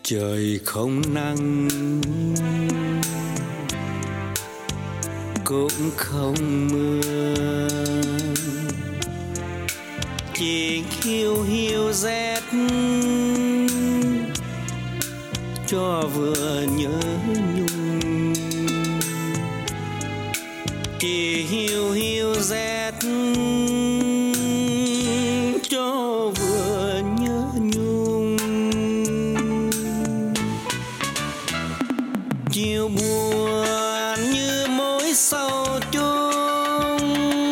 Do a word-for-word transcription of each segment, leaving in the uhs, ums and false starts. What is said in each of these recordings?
Trời không nắng cũng không mưa, chỉ hiu hiu rét cho vừa nhớ nhung. Chỉ hiu hiu rét cho vừa nhớ nhung. Chiều buồn như mối sầu chung,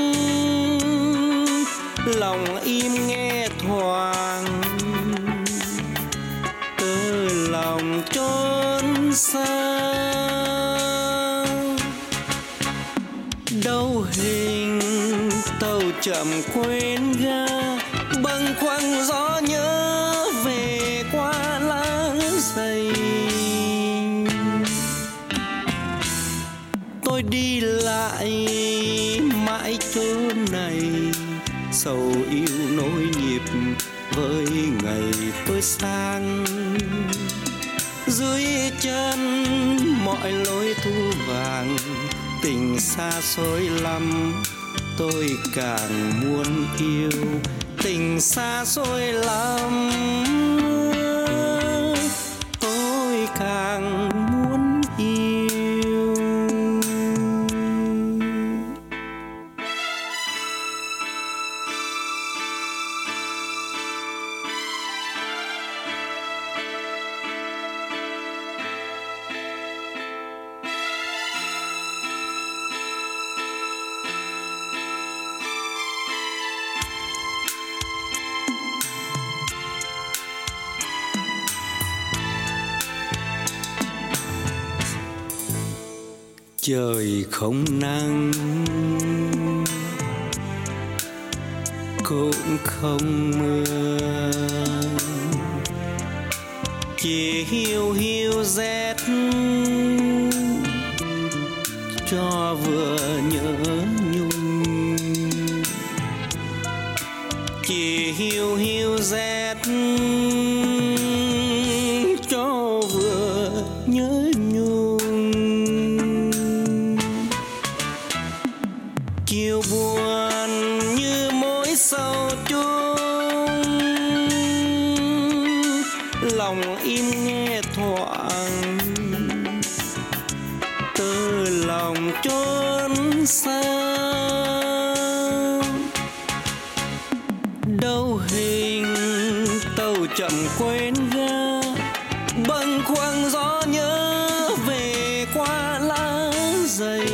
lòng im nghe thoáng tơ lòng trốn xa. Đâu hình tàu chậm quên ga, bâng khuâng gió nhớ về qua lá dày. Tôi đi lại mãi chỗ này, sầu yêu nối nhịp với ngày tôi sang. Dưới chân mọi lối thu vàng, tình xa xôi lắm tôi càng muốn yêu. Tình xa xôi lắm tôi càng muốn yêu. Trời không nắng cũng không mưa, chỉ hiu hiu rét cho vừa nhớ nhung. Chỉ hiu hiu rét cho vừa nhớ nhung. Chiều buồn như mối sầu chung, lòng im nghe thoáng tơ lòng trốn xa. Đâu hình tàu chậm quên ga, bâng khuâng gió nhớ về qua lá dày.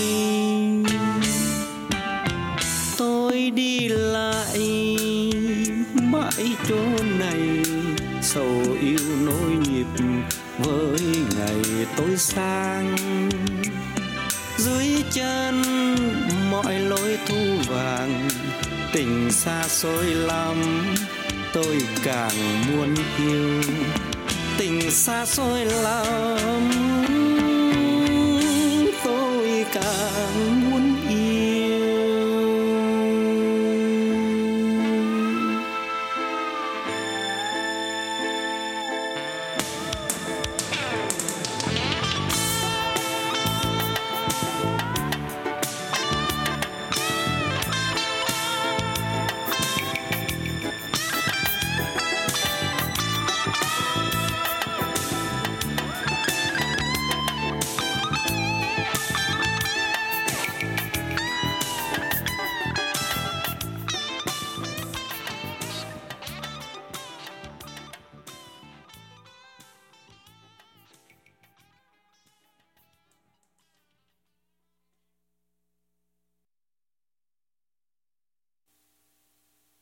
Tôi đi lại mãi chỗ này, sầu yêu nối nhịp với ngày tôi sang. Dưới chân mọi lối thu vàng, tình xa xôi lắm tôi càng muốn yêu. Tình xa xôi lắm